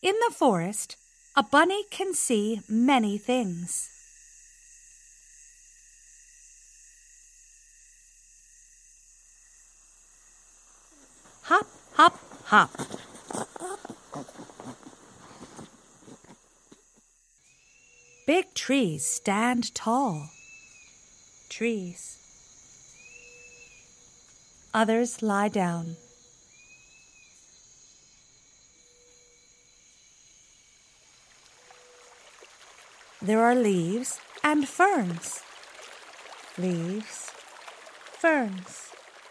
In the forest, a bunny can see many things. Hop, hop, hop. Big trees stand tall. Trees. Others lie down. There are leaves and ferns. Leaves, ferns.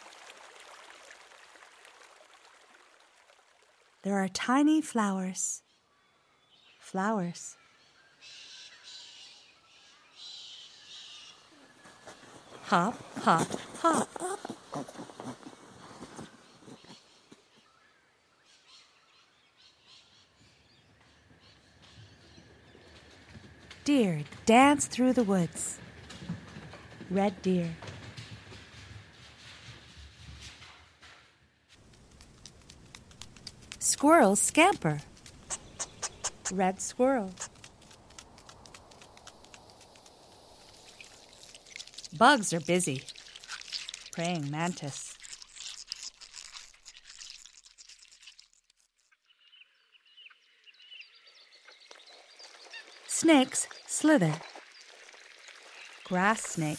There are tiny flowers. Flowers. Hop, hop, hop. Deer dance through the woods. Red deer. Squirrels scamper. Red squirrel. Bugs are busy. Praying mantis. Snakes slither. Grass snake.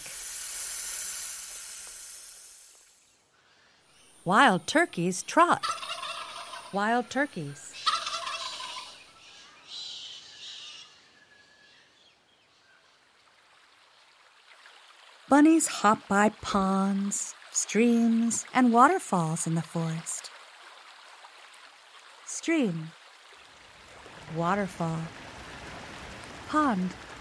Wild turkeys trot. Wild turkeys. Bunnies hop by ponds, streams, and waterfalls in the forest. Stream. Waterfall. Pond.